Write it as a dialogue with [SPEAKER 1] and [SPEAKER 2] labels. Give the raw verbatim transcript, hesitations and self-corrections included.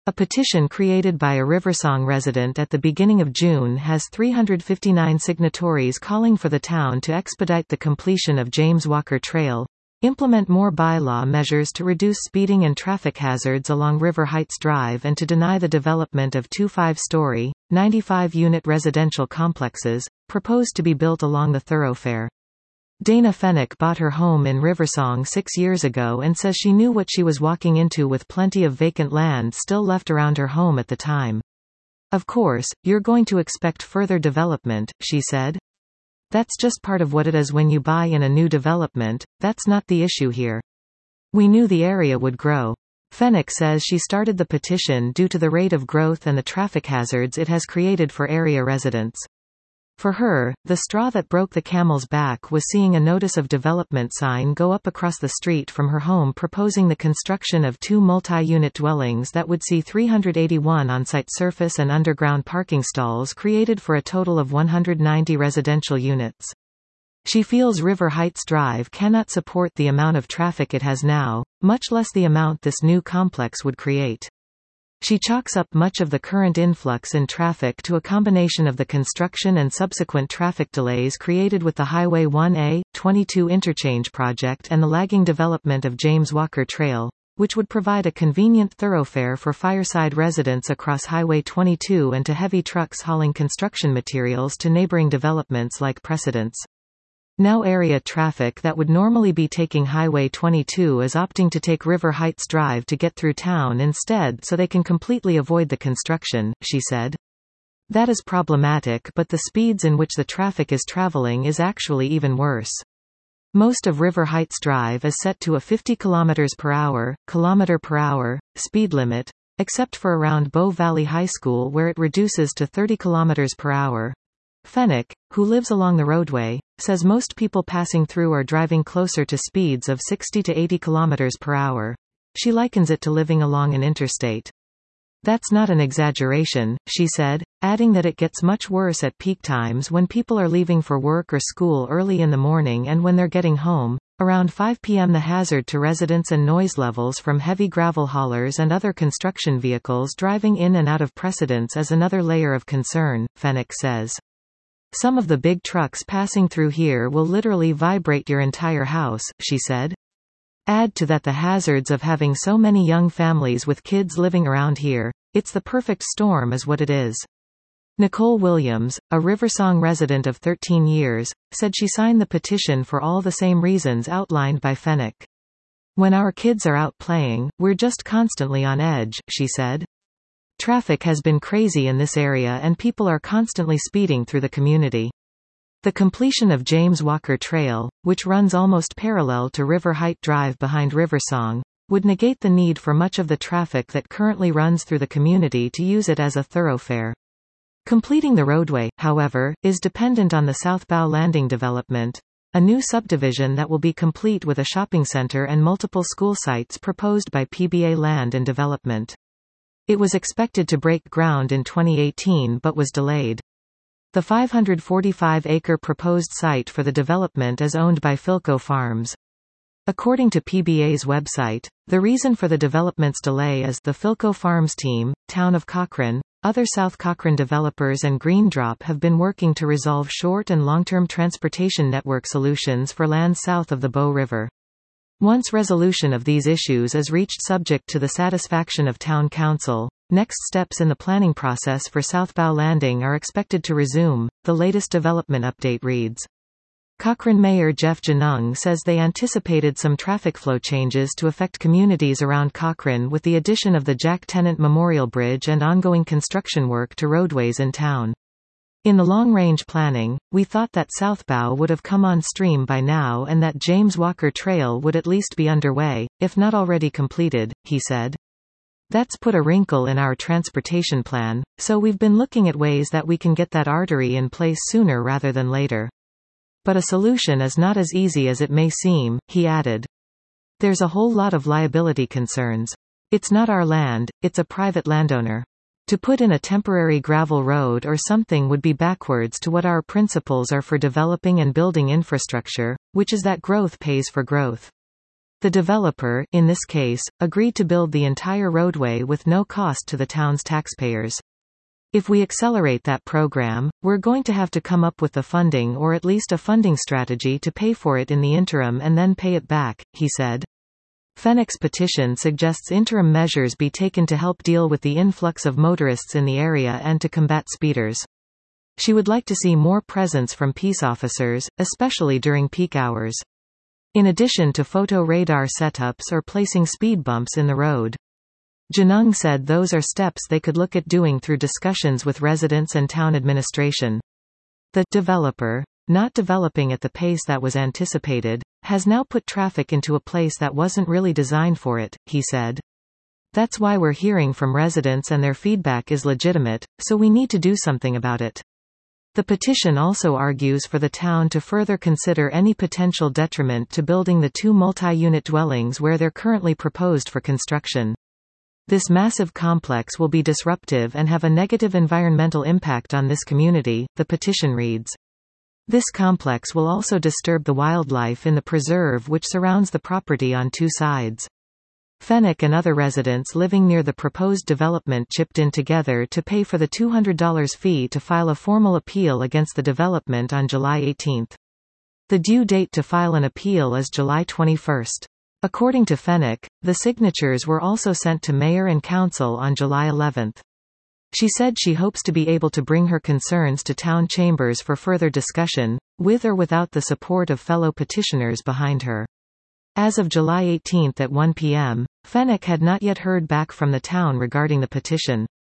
[SPEAKER 1] A petition created by a Riversong resident at the beginning of June has three hundred fifty-nine signatories calling for the town to expedite the completion of James Walker Trail, implement more bylaw measures to reduce speeding and traffic hazards along River Heights Drive, and to deny the development of two five-story, ninety-five unit residential complexes, proposed to be built along the thoroughfare. Dana Fennick bought her home in Riversong six years ago and says she knew what she was walking into with plenty of vacant land still left around her home at the time. "Of course, you're going to expect further development," she said. "That's just part of what it is when you buy in a new development, that's not the issue here. We knew the area would grow." Fennick says she started the petition due to the rate of growth and the traffic hazards it has created for area residents. For her, the straw that broke the camel's back was seeing a notice of development sign go up across the street from her home proposing the construction of two multi-unit dwellings that would see three hundred eighty-one on-site surface and underground parking stalls created for a total of one hundred ninety residential units. She feels River Heights Drive cannot support the amount of traffic it has now, much less the amount this new complex would create. She chalks up much of the current influx in traffic to a combination of the construction and subsequent traffic delays created with the Highway one A, twenty-two interchange project and the lagging development of James Walker Trail, which would provide a convenient thoroughfare for Fireside residents across Highway twenty-two and to heavy trucks hauling construction materials to neighboring developments like Precedence. Now area traffic that would normally be taking Highway twenty-two is opting to take River Heights Drive to get through town instead so they can completely avoid the construction, she said. That is problematic, but the speeds in which the traffic is traveling is actually even worse. Most of River Heights Drive is set to a fifty kilometers per hour, kilometer per hour, speed limit, except for around Bow Valley High School where it reduces to thirty kilometers per hour. Fennick, who lives along the roadway, says most people passing through are driving closer to speeds of sixty to eighty kilometers per hour. She likens it to living along an interstate. That's not an exaggeration, she said, adding that it gets much worse at peak times when people are leaving for work or school early in the morning and when they're getting home. Around five p m the hazard to residents and noise levels from heavy gravel haulers and other construction vehicles driving in and out of Precedence is another layer of concern, Fennick says. Some of the big trucks passing through here will literally vibrate your entire house, she said. Add to that the hazards of having so many young families with kids living around here. It's the perfect storm is what it is. Nicole Williams, a Riversong resident of thirteen years, said she signed the petition for all the same reasons outlined by Fennick. When our kids are out playing, we're just constantly on edge, she said. Traffic has been crazy in this area and people are constantly speeding through the community. The completion of James Walker Trail, which runs almost parallel to River Height Drive behind Riversong, would negate the need for much of the traffic that currently runs through the community to use it as a thoroughfare. Completing the roadway, however, is dependent on the South Bow Landing development, a new subdivision that will be complete with a shopping center and multiple school sites proposed by P B A Land and Development. It was expected to break ground in twenty eighteen but was delayed. The five hundred forty-five acre proposed site for the development is owned by Philco Farms. According to P B A's website, the reason for the development's delay is the Philco Farms team, Town of Cochrane, other South Cochrane developers and Green Drop have been working to resolve short and long-term transportation network solutions for lands south of the Bow River. Once resolution of these issues is reached subject to the satisfaction of Town Council, next steps in the planning process for South Bow Landing are expected to resume, the latest development update reads. Cochrane Mayor Jeff Janung says they anticipated some traffic flow changes to affect communities around Cochrane with the addition of the Jack Tennant Memorial Bridge and ongoing construction work to roadways in town. In the long-range planning, we thought that South Bow would have come on stream by now and that James Walker Trail would at least be underway, if not already completed, he said. That's put a wrinkle in our transportation plan, so we've been looking at ways that we can get that artery in place sooner rather than later. But a solution is not as easy as it may seem, he added. There's a whole lot of liability concerns. It's not our land, it's a private landowner. To put in a temporary gravel road or something would be backwards to what our principles are for developing and building infrastructure, which is that growth pays for growth. The developer, in this case, agreed to build the entire roadway with no cost to the town's taxpayers. If we accelerate that program, we're going to have to come up with the funding or at least a funding strategy to pay for it in the interim and then pay it back, he said. Fenwick's petition suggests interim measures be taken to help deal with the influx of motorists in the area and to combat speeders. She would like to see more presence from peace officers, especially during peak hours. In addition to photo radar setups or placing speed bumps in the road. Janung said those are steps they could look at doing through discussions with residents and town administration. The developer, not developing at the pace that was anticipated, has now put traffic into a place that wasn't really designed for it, he said. That's why we're hearing from residents and their feedback is legitimate, so we need to do something about it. The petition also argues for the town to further consider any potential detriment to building the two multi-unit dwellings where they're currently proposed for construction. This massive complex will be disruptive and have a negative environmental impact on this community, the petition reads. This complex will also disturb the wildlife in the preserve which surrounds the property on two sides. Fenwick and other residents living near the proposed development chipped in together to pay for the two hundred dollar fee to file a formal appeal against the development on July eighteenth. The due date to file an appeal is July twenty-first. According to Fenwick, the signatures were also sent to mayor and council on July eleventh. She said she hopes to be able to bring her concerns to town chambers for further discussion, with or without the support of fellow petitioners behind her. As of July eighteenth at one p m, Fenwick had not yet heard back from the town regarding the petition.